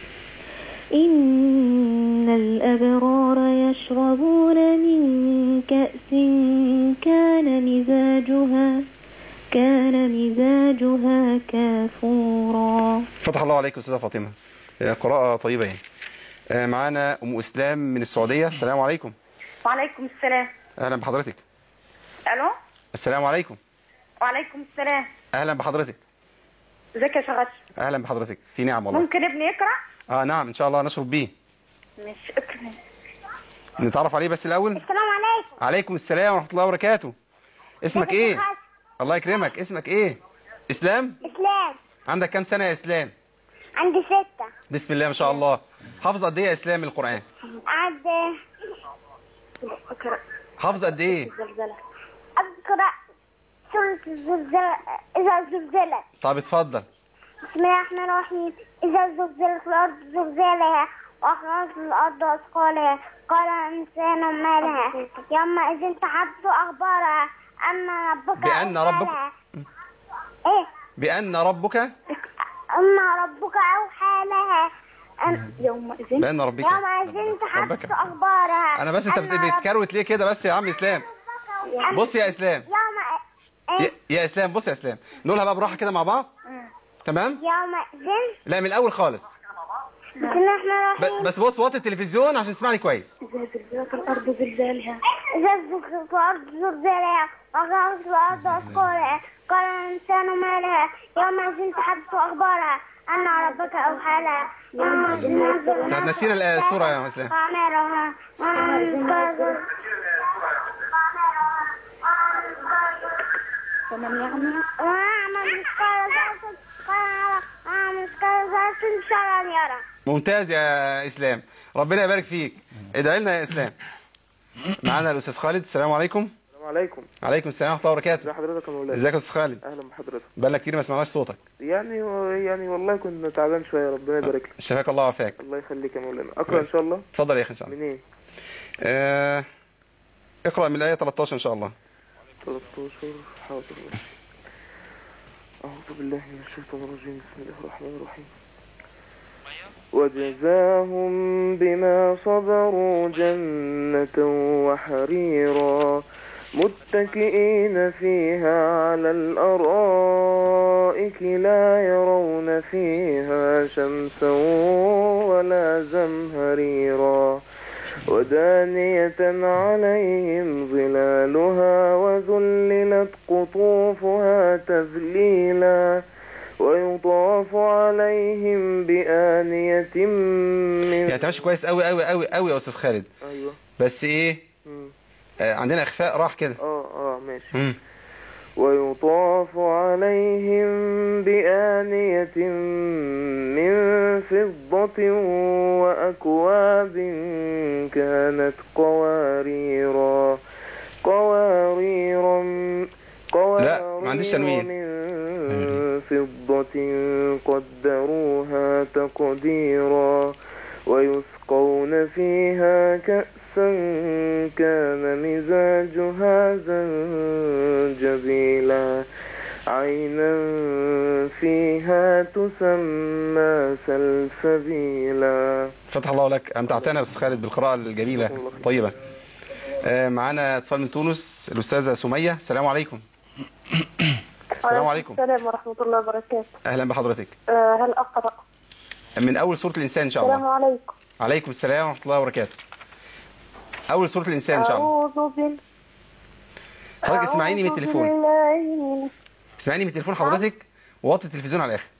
إن الأبرار يشربون من كأس كان مزاجها كان مزاجها كافورا. فتح الله عليكم أستاذة فاطمة، قراءة طيبة يعني. معانا أم إسلام من السعودية. السلام عليكم. وعليكم السلام. أهلا بحضرتك. ألو. السلام عليكم. وعليكم السلام. أهلا بحضرتك. ازيك يا شغش؟ أهلا بحضرتك. في نعم والله. ممكن ابني يقرأ؟ آه نعم إن شاء الله نشرب بيه. مش اكرم. نتعرف عليه بس الأول. السلام عليكم. عليكم السلام ورحمة الله وبركاته. اسمك إيه؟ الله يكرمك. اسمك إيه؟ إسلام؟ إسلام. عندك كام سنة يا إسلام؟ عندي ستة. بسم الله ما شاء الله. حافظ قد إيه يا إسلام من القرآن؟ قعد اقرأ. حافظ قد إيه؟ زلزلة. أقرأ سورة الزلزلة إذا زلزلت. طب اتفضل. بسم الله الرحمن الرحيم. إذا زلزلت الأرض زلزالها وأخرجت الأرض أثقالها قال الإنسان ما لها يومئذ تحدث أخبارها أن ربك بأن ربك إيه؟ بأن ربك أن ربك أوحى لها أن يومئذ بأن ربك يومئذ تحدث أخبارها. أنا بس أنت بتكروت ليه كده بس يا عم إسلام؟ بص يا إسلام. يا, يا إسلام بص يا إسلام، نقولها بقى براحة كده مع بعض. تمام؟ يومئذ. لا من الأول خالص. بسم الله الرحمن الرحيم. بس بص وطي التلفزيون عشان تسمعني كويس. إذا زلزلت الأرض زلزالها. إذا زلزلت الأرض زلزالها وأخرجت الأرض أثقالها قال الإنسان ما لها يومئذ تحدث أخبارها أن ربك أوحى لها. أنت هتنسينا السورة يا إسلام. ومن يعمل ويعمل مثقال ذرة مثقال ذرة شرا يرى. ممتاز يا إسلام، ربنا يبارك فيك. ادعي لنا يا إسلام. معانا الأستاذ خالد. السلام عليكم. السلام عليكم. عليكم السلام ورحمة الله وبركاته. ازي حضرتك يا مولانا؟ ازيك يا أستاذ خالد؟ أهلا بحضرتك. بقالنا كتير ما سمعناش صوتك. يعني يعني والله كنت تعبان شوية، ربنا يبارك لك. شفاك الله وعافاك. الله يخليك يا مولانا. أقرأ إن شاء الله؟ اتفضل يا أخي إن شاء الله. منين؟ آه... اقرأ من الآية ثلاثة عشر إن شاء الله. ثلاثة عشر حاضر. أعوذ بالله من الشيطان الرجيم. بسم الله الرحمن الرحيم. وجزاهم بما صبروا جنة وحريرا متكئين فيها على الأرائك لا يرون فيها شمسا ولا زمهريرا ودانية عليهم ظلالها وذللت قطوفها تذليلا ويطاف عليهم بآنية من يعني انت ماشي كويس قوي قوي قوي قوي يا استاذ خالد. ايوه بس ايه آه عندنا اخفاء راح كده. اه اه ماشي. مم. ويطاف عليهم بآنية من فضة وأكواب كانت قواريرا قواريرا لا ما عنديش تنوين. من فضة قدروها تقديرا ويسقون فيها كأسا كان مزاجها زنجبيلا عينا فيها تسمى سلسبيلا. فتح الله لك، أمتعتنا يا أستاذ خالد بالقراءة الجميلة الطيبة. آه معانا اتصال من تونس الأستاذة سمية. السلام عليكم. السلام عليكم. السلام ورحمة الله وبركاته. أهلا بحضرتك. أه هل أقرأ؟ من أول سورة الإنسان إن شاء الله. السلام عليكم. عليكم السلام ورحمة الله وبركاته. أول سورة الإنسان إن شاء الله. أعوذ بالله. حضرتك اسمعيني من التليفون. اسمعيني من التليفون حضرتك ووطي التلفزيون على الآخر.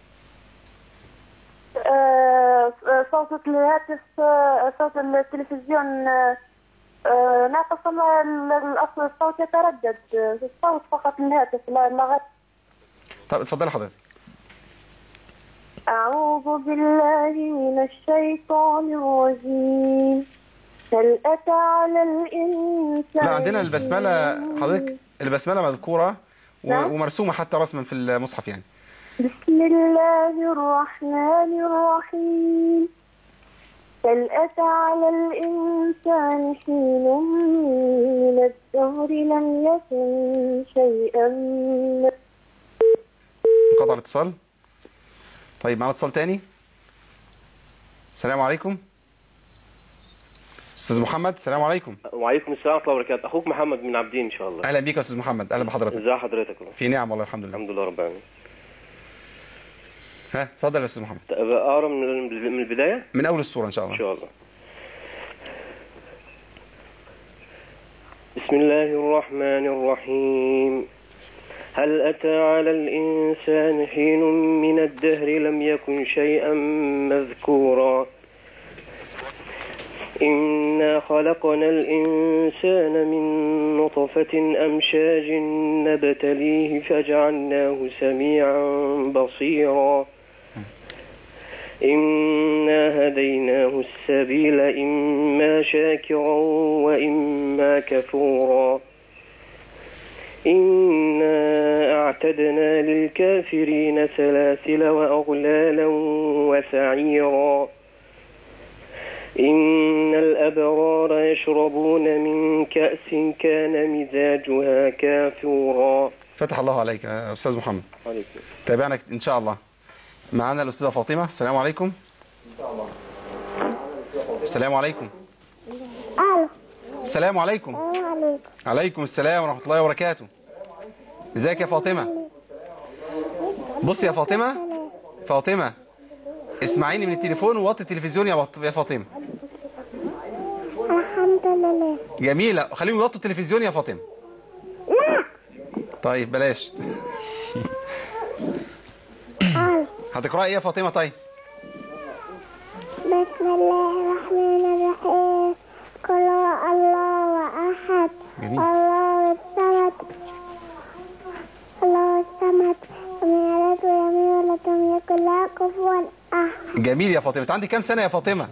أه صوت الهاتف صوت التلفزيون أه ناقص الأصل الصوت يتردد الصوت فقط الهاتف لا لا. طب اتفضلي حضرتك. أعوذ بالله من الشيطان الرجيم. هل أتى على الإنسان؟ لا عندنا البسملة حضرتك، البسملة مذكورة ومرسومة حتى رسما في المصحف يعني. بسم الله الرحمن الرحيم. هل أتى على الإنسان حين من الدهر لم يكن شيئا انقطع الاتصال. طيب معنا اتصال تاني. السلام عليكم. استاذ محمد السلام عليكم. وعليكم السلام ورحمه الله وبركاته. اخوك محمد من عابدين ان شاء الله. اهلا بيك يا استاذ محمد. اهلا بحضرتك. ازي حضرتك؟ في نعم والله الحمد لله. الحمد لله رب العالمين. ها اتفضل يا استاذ محمد. اقرا من من البدايه؟ من اول السوره ان شاء الله. ان شاء الله. بسم الله الرحمن الرحيم. هل أتى على الإنسان حين من الدهر لم يكن شيئا مذكورا إنا خلقنا الإنسان من نطفة أمشاج نبتليه فجعلناه سميعا بصيرا إنا هديناه السبيل إما شاكرا وإما كفورا إنا أعتدنا للكافرين سلاسل وأغلالا وسعيرا إن الأبرار يشربون من كأس كان مزاجها كافورا. فتح الله عليك يا أستاذ محمد. عليكم. تابعنا إن شاء الله. معنا الأستاذة فاطمة. السلام عليكم. السلام عليكم. السلام عليكم. عليكم السلام ورحمة الله وبركاته. ازيك يا فاطمة؟ بصي يا فاطمة فاطمة اسمعيني من التليفون ووطي التلفزيون يا يا فاطمة. الحمد لله. جميلة. خليهم يوطوا التلفزيون يا فاطمة. لا. طيب بلاش. هتقرأي ايه يا فاطمة طيب؟ بسم الله الرحمن الرحيم. قل هو الله أحد الله الصمد الله الصمد لم يلد ولم يولد ولم يكن له كفوا أحد. جميل يا فاطمة. انت عندك كام سنة يا فاطمة؟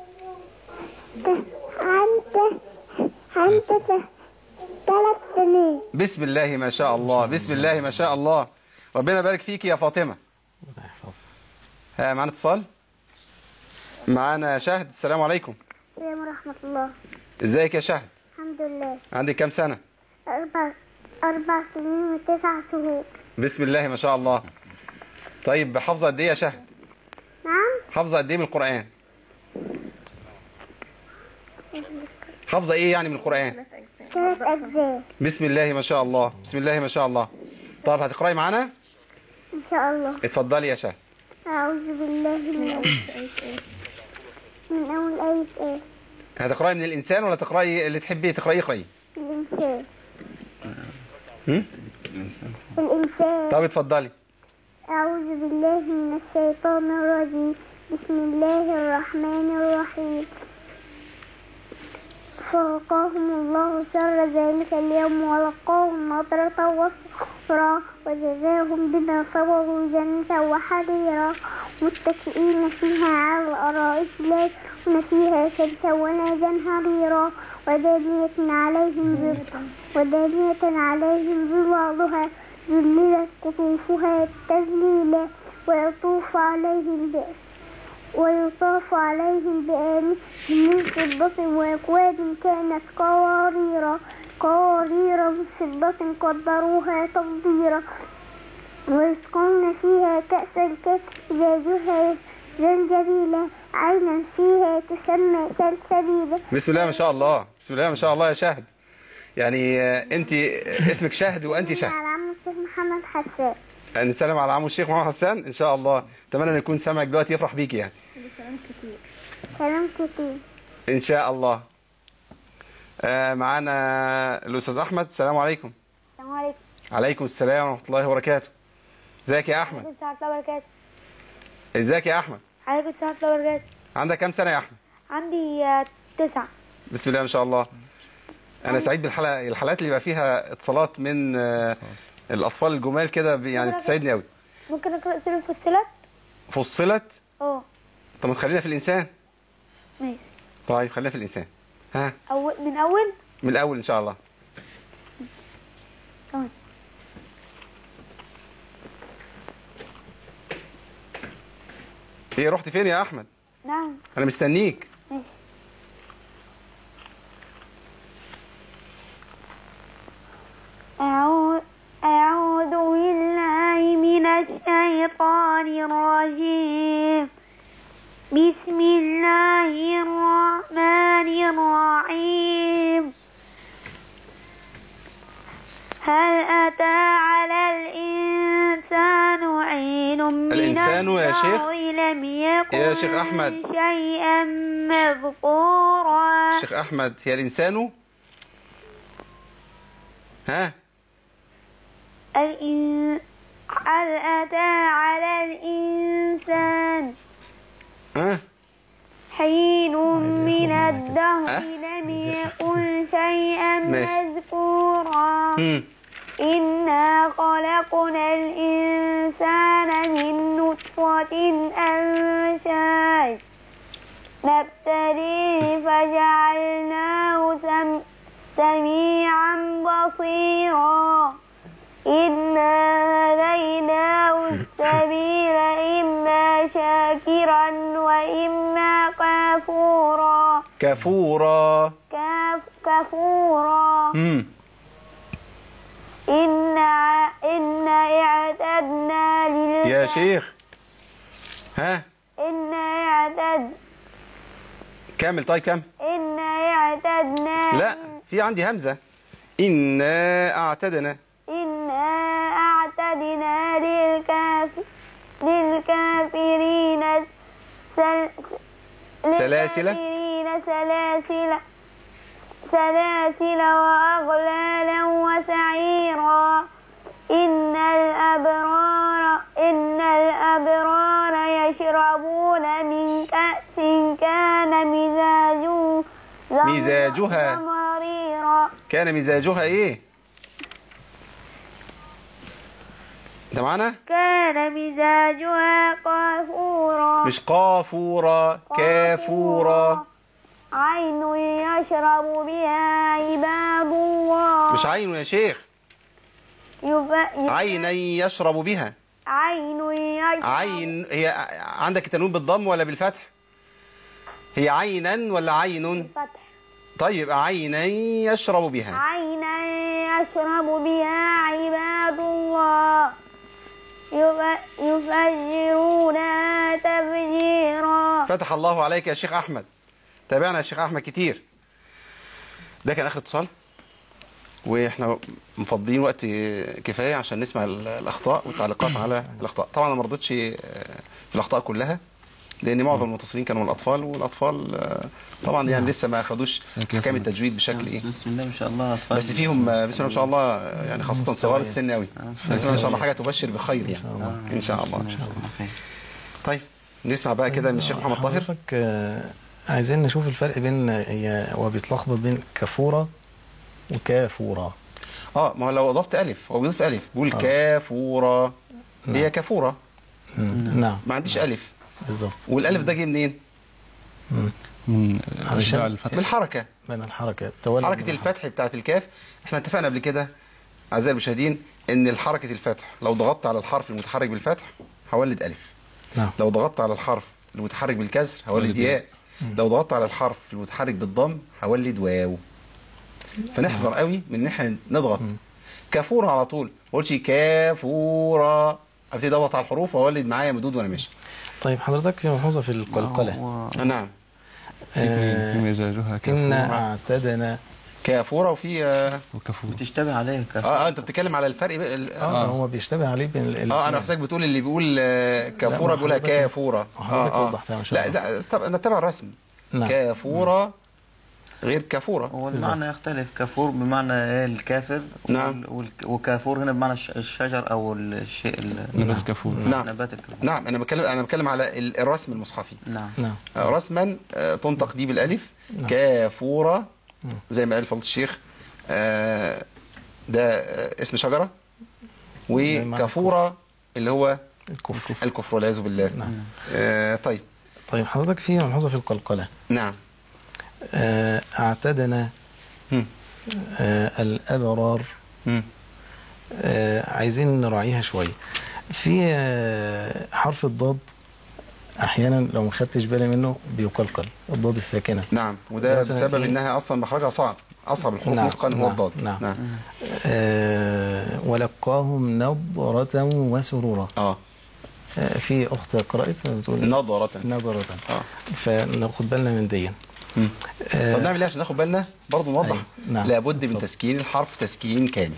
عندي عندي ثلاث سنين. بسم الله ما شاء الله بسم الله ما شاء الله. ربنا يبارك فيك يا فاطمة. ها معانا اتصال. معانا شهد. السلام عليكم. السلام ورحمة الله. ازيك يا شهد؟ الحمد لله. عندك كام سنة؟ أربع أربع سنين وتسع شهور. بسم الله ما شاء الله. طيب حافظة قد ايه يا شهد؟ نعم. حافظة قد ايه من القرآن؟ حافظة ايه يعني من القرآن؟ ثلاث أجزاء. بسم الله ما شاء الله بسم الله ما شاء الله. طب هتقرأي معانا؟ إن شاء الله. اتفضلي يا شهد. أعوذ بالله من من أول آية إيه؟ هتقرأي من الإنسان ولا تقرأي اللي تحبي تقرأي اقرأي؟ الإنسان. هم؟ الإنسان. طب اتفضلي. أعوذ بالله من الشيطان الرجيم. بسم الله الرحمن الرحيم. فوقاهم الله شر ذلك اليوم ولقاهم نضرة وسرورا وجزاهم بما صبروا جنة وحريرا متكئين فيها على الأرائك لا يسمعون فيها شمسا ولا زمهريرا ودانية عليهم ودانية عليهم ظلالها ذللت قطوفها تذليلا ويطوف عليهم بأس ويطاف عليهم بآنية من فضة وأكواب كانت قوارير قوارير من فضة قدروها تقديرا ويسقون فيها كأسا كان مزاجها زنجبيلا عينا فيها تسمى سلسبيلا. بسم الله ما شاء الله بسم الله ما شاء الله يا شهد. يعني انت اسمك شهد وانت شهد. على عم الشيخ محمد حسان. نسلم على عمو الشيخ محمد حسان ان شاء الله. اتمنى ان يكون سامعك دلوقتي يفرح بيكي يعني. سلام كتير. سلام كتير. ان شاء الله. آه معانا الاستاذ احمد. السلام عليكم. السلام عليكم. عليكم السلام ورحمه الله وبركاته. ازيك يا احمد؟ عليكم السلام ورحمة الله وبركاته. ازيك يا احمد؟ عليكم السلام ورحمة الله وبركاته. عندك كام سنه يا احمد؟ عندي آه، تسعة. بسم الله ما شاء الله. انا سعيد بالحلقه الحلقات اللي بقى فيها اتصالات من آه الاطفال الجمال كده يعني بتسعدني قوي. ممكن اقرا سورة فصلت؟ فصلت؟ اه. طب ما تخلينا في الانسان. ماشي. طيب خلينا في الانسان. ها؟ أول من اول؟ من الاول ان شاء الله. تمام. ايه رحت فين يا احمد؟ نعم. انا مستنيك. أتى على الإنسان حين من الإنسان يا شيخ الدهر لم يكن يا شيخ أحمد شيئا مذكورا. شيخ أحمد هي الإنسان ها الإن... هل أتى على الإنسان ها حين من الدهر لم يكن شيئا مذكورا. إنا خلقنا الإنسان من نطفة أمشاج نبتليه فجعلناه سم... سميعا بصيرا. إنا هديناه السبيل إما شاكرا وإما كفورا كفورا كف كفورا. مم. إنا إنا اعتدنا لل يا شيخ ها إنا اعتد كامل. طيب كم إنا اعتدنا لا في عندي همزة. إنا أعتدنا إنا أعتدنا للكاف... للكافرين سل... سلاسل للكافرين سلاسل سلاسل وأغلالا وسعيرا. إن الأبرار إن الأبرار يشربون من كأس كان مزاجه مزاجها زمهريرا. كان مزاجها إيه؟ أنت معانا؟ كان مزاجها كافورا. مش قافورا كافورا. عين يشرب بها عباد الله. مش عين يا شيخ. يف... يف... عينا يشرب بها. عين يشرب. عين هي عندك التنوين بالضم ولا بالفتح؟ هي عينا ولا عين؟ بالفتح. طيب عينا يشرب بها. عينا يشرب بها عباد الله يف... يفجرونها تفجيرا. فتح الله عليك يا شيخ أحمد. تابعنا يا شيخ أحمد كتير. ده كان آخر اتصال واحنا مفضيين وقت كفايه عشان نسمع الاخطاء والتعليقات على الاخطاء. طبعا انا ما رضيتش في الاخطاء كلها لان معظم المتصلين كانوا من الاطفال، والاطفال طبعا يعني لسه ما اخدوش احكام التجويد بشكل ايه. بسم الله ما شاء الله أطفال. بس فيهم بسم الله ما شاء الله يعني خاصه صغار السن قوي. بسم الله ما شاء الله حاجه تبشر بخير يعني ان شاء الله. طيب نسمع بقى كده من الشيخ محمد طاهر. عايزين نشوف الفرق بين هي هو بيتلخبط بين كفوره وكافوره. اه ما هو لو اضفت الف هو بيضيف الف بيقول آه. كافوره. نعم. هي كافوره. نعم ما عنديش الف بالظبط. والالف ده جه منين؟ من علشان من الحركه من الحركه حركه الفتح بتاعت الكاف. احنا اتفقنا قبل كده اعزائي المشاهدين ان حركه الفتح لو ضغطت على الحرف المتحرك بالفتح هولد الف. نعم. لو ضغطت على الحرف المتحرك بالكسر هولد ياء. لو ضغطت على الحرف المتحرك بالضم هولد واو. فنحذر قوي من ان احنا نضغط كافوره على طول. ما اقولش كافوره ابتدي اضغط على الحروف واولد معايا مدود وانا ماشي. طيب حضرتك في ملحوظه في القلقله. آه نعم. في مزاجها كنا اعتدنا كافوره وفي آه وكافوره بتشتبه عليه اه اه انت بتتكلم على الفرق بين اه هو بيشتبه عليه بين اه انا حاسسك بتقول اللي بيقول آه كافوره بيقولها كافوره. اه اه لا لا نتبع الرسم. نعم. كافوره غير كافوره. هو المعنى يختلف. كافور بمعنى الكافر. نعم. وكافور هنا بمعنى الشجر او الشيء نبات الكافور. نعم. نبات الكافور. نعم انا بتكلم انا بتكلم على الرسم المصحفي. نعم. نعم. رسما تنطق دي بالالف. نعم. كافوره زي ما قال فضيله الشيخ. ده اسم شجره. وكافوره اللي هو الكفر الكفر والعياذ بالله. نعم. آه طيب طيب حضرتك في ملحوظه في القلقله. نعم. آه اعتدنا آه الابرار. آه عايزين نراعيها شويه. في آه حرف الضاد احيانا لو ما خدتش بالي منه بيقلقل الضاد الساكنه. نعم وده بسبب إيه؟ انها اصلا مخرجها صعب. اصعب الحروف نعم. نطقا هو الضاد. نعم, نعم. آه ولقاهم نضرة وسرورا. اه في اخت قرات بتقول نظرة نظرة اه فناخد بالنا من دي. آه طب نعمل ايه عشان ناخد بالنا برضه نوضح؟ نعم. لابد من تسكين الحرف تسكين كامل.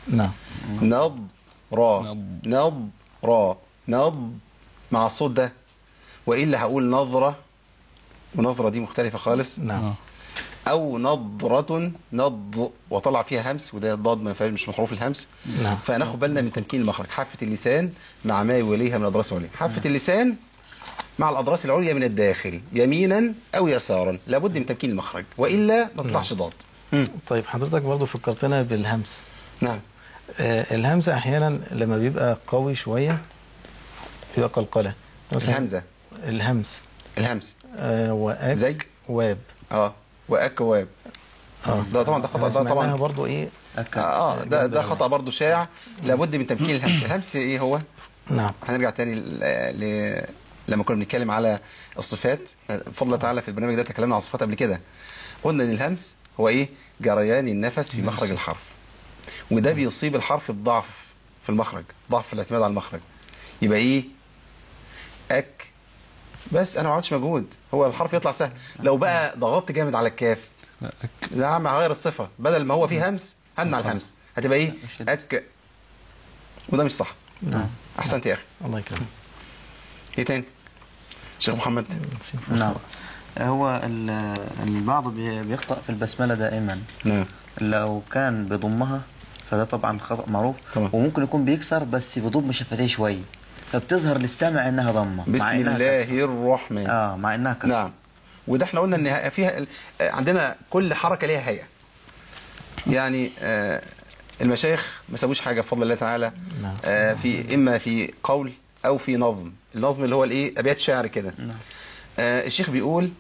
نعم. نض را نض را نض مع الصوت ده، وإلا هقول نظرة، ونظرة دي مختلفة خالص. نعم. أو نظرة نض وطلع فيها همس، وده الضاد ما فيهاش، مش من حروف الهمس. نعم. فناخد بالنا من تمكين المخرج. حافة اللسان مع ما يوليها من الأضراس العليا. حافة اللسان مع الأضراس العليا من الداخل يمينا أو يسارا، لابد من تمكين المخرج، وإلا ما تطلعش ضاد. طيب حضرتك برضو فكرتنا بالهمس. نعم. آه الهمزة أحيانا لما بيبقى قوي شوية بيبقى قلقلة. الهمزة الهمس الهمس آه وأك زي واب. اه وأكواب. اه ده طبعا ده خطأ، ده طبعا برضو ايه اه ده ده خطأ برضو شائع، لابد من تمكين الهمس. الهمس ايه هو؟ نعم. هنرجع تاني ل... ل... لما كنا بنتكلم على الصفات، بفضل الله تعالى في البرنامج ده تكلمنا عن الصفات قبل كده. قلنا ان الهمس هو ايه؟ جريان النفس في مخرج الحرف، وده بيصيب الحرف بضعف في المخرج، ضعف في الاعتماد على المخرج. يبقى ايه؟ اك، بس انا ما عملتش مجهود، هو الحرف يطلع سهل. لو بقى ضغطت جامد على الكاف، لا عم هغير الصفه، بدل ما هو فيه همس همنع الهمس، هتبقى ايه؟ اك، وده مش صح. نعم. احسنت يا اخي، الله يكرمك. ايه تاني شيخ محمد؟ نعم. هو البعض بيخطأ في البسملة دائما. نعم. لو كان بيضمها فده طبعا خطأ معروف طبعا. وممكن يكون بيكسر بس بيضم شفتيه شويه، فبتظهر للسامع انها ضمه بسم مع إنها الله كسر. الرحمن. اه مع انها كسر. نعم. وده احنا قلنا ان فيها عندنا كل حركه ليها هيئه. يعني آه المشايخ ما سابوش حاجه بفضل الله تعالى. آه في اما في قول او في نظم. النظم اللي هو الايه؟ ابيات شعر كده. آه الشيخ بيقول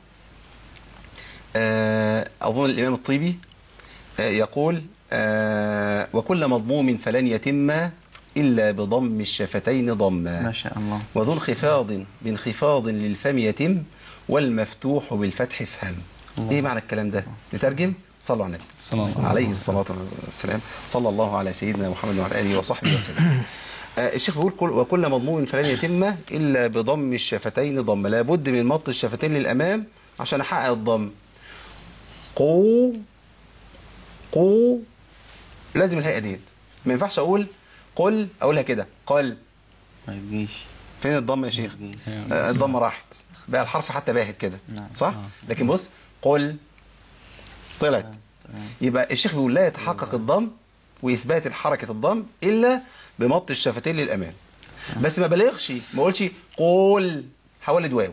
آه اظن الامام الطيبي آه يقول آه وكل مضموم فلن يتم إلا بضم الشفتين ضما. ما شاء الله. وذو انخفاض بانخفاض للفم يتم والمفتوح بالفتح فهم. الله. ايه معنى الكلام ده؟ نترجم. صلوا على النبي صلى الله عليه الصلاة والسلام. صلى الله على سيدنا محمد وعلى آله وصحبه وسلم. آه الشيخ بيقول كل وكل مضموم فلن يتم إلا بضم الشفتين ضما. لابد من مط الشفتين للأمام عشان أحقق الضم. قو قو لازم الهيئة ديت. ما ينفعش أقول قل أقولها كده قل، ما يجيش. فين الضم يا شيخ؟ آه الضمة راحت، بقى الحرف حتى باهت كده، صح؟ لكن بص قل طلعت. يبقى الشيخ بيقول لا يتحقق الضم وإثبات حركة الضم إلا بمط الشفتين للأمام. بس ما بلغش، ما اقولش قول حولد واو،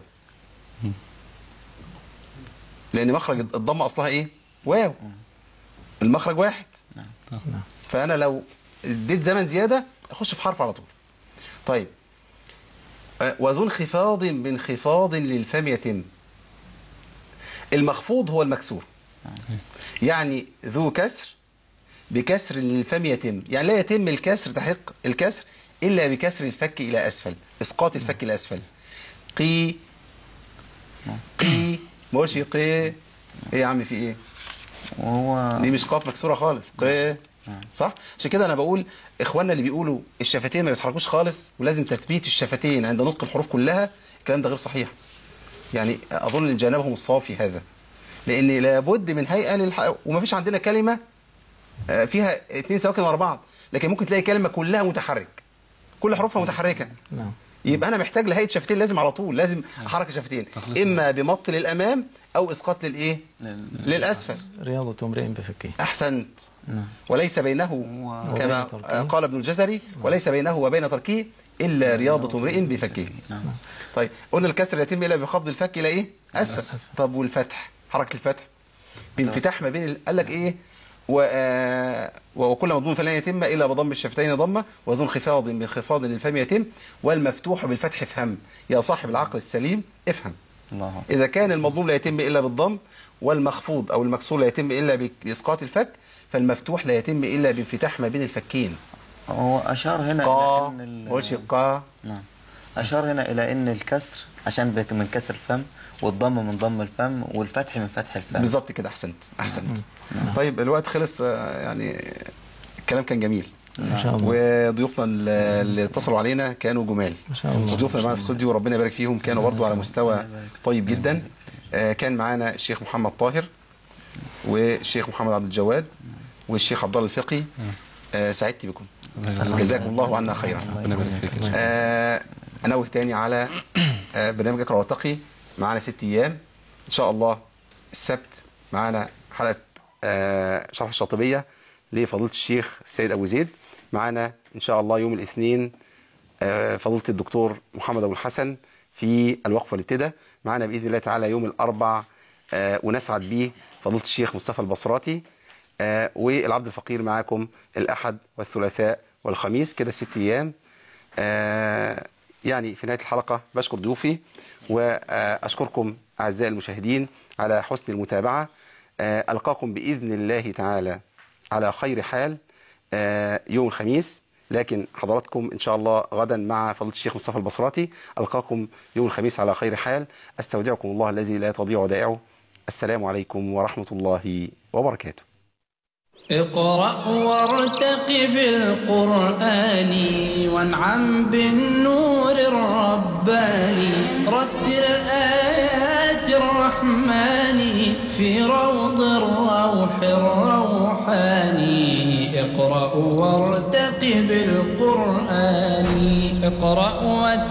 لأن مخرج الضمة أصلها إيه؟ واو، المخرج واحد. فأنا لو اديت زمن زيادة اخش في حرف على طول. طيب وذو انخفاض بانخفاض للفم يتم. المخفوض هو المكسور، يعني ذو كسر بكسر للفم يتم، يعني لا يتم الكسر تحق الكسر إلا بكسر الفك إلى أسفل، إسقاط الفك إلى أسفل. قي قي ما قولش قي. ايه يا عم في ايه؟ وهو دي مش قاف مكسورة خالص. قي صح؟ عشان كده انا بقول اخواننا اللي بيقولوا الشفتين ما بيتحركوش خالص ولازم تثبيت الشفتين عند نطق الحروف كلها، الكلام ده غير صحيح. يعني اظن ان جانبهم الصواب في هذا، لان لابد من هيئه للح... وما فيش عندنا كلمه فيها اثنين سواكن ورا بعض، لكن ممكن تلاقي كلمه كلها متحرك، كل حروفها متحركه. نعم. يبقى انا محتاج لهيئه شفتين، لازم على طول لازم احرك الشفتين، اما بمط للامام او اسقاط للايه؟ للاسفل. رياضه امرئ بفكه. احسنت. وليس بينه كما قال ابن الجزري وليس بينه وبين تركه الا رياضه امرئ بفكه. طيب قلنا الكسر يتم الا بخفض الفك الى ايه؟ اسفل. طب والفتح، حركه الفتح بانفتاح ما بين قال لك ايه؟ و... وكل مضموم فلن يتم الا بضم الشفتين ضمه وذو انخفاض بانخفاض للفم يتم والمفتوح بالفتح افهم. يا صاحب العقل السليم افهم. الله. اذا كان المضموم لا يتم الا بالضم والمخفوض او المكسور لا يتم الا باسقاط الفك، فالمفتوح لا يتم الا بانفتاح ما بين الفكين. هو اشار هنا قا الى ان قولش قا. نعم. اشار هنا الى ان الكسر عشان من كسر الفم والضم من ضم الفم والفتح من فتح الفم. بالظبط كده. احسنت احسنت. طيب الوقت خلص، يعني الكلام كان جميل ما شاء الله. وضيوفنا اللي اتصلوا علينا كانوا جمال ما شاء الله. وضيوفنا معانا في الاستوديو ربنا يبارك فيهم كانوا برضو على مستوى طيب جدا. كان معانا الشيخ محمد طاهر والشيخ محمد عبد الجواد والشيخ عبد الله الفقي. آه سعدت بكم، جزاكم الله عنا خيرا. آه انوه تاني على آه برنامج اقرأ وارتقي، معانا ست ايام ان شاء الله. السبت معانا حلقه آه شرح الشاطبيه لفضيله الشيخ السيد ابو زيد. معانا ان شاء الله يوم الاثنين آه فضيله الدكتور محمد ابو الحسن في الوقف والابتداء. معانا باذن الله تعالى يوم الاربع آه ونسعد به فضيله الشيخ مصطفى البصراتي. آه والعبد الفقير معاكم الاحد والثلاثاء والخميس، كده ست ايام. آه يعني في نهايه الحلقه بشكر ضيوفي واشكركم اعزائي المشاهدين على حسن المتابعه. آه القاكم باذن الله تعالى على خير حال آه يوم الخميس، لكن حضراتكم ان شاء الله غدا مع فضيله الشيخ مصطفى البصراتي. القاكم يوم الخميس على خير حال. استودعكم الله الذي لا تضيع ودائعه. السلام عليكم ورحمه الله وبركاته. اقرأ وارتقب القرآن وانعم بالنور الرباني، رتل آيات الرحمن في روض الروح الروحاني. اقرأ وارتقب القرآن، اقرأ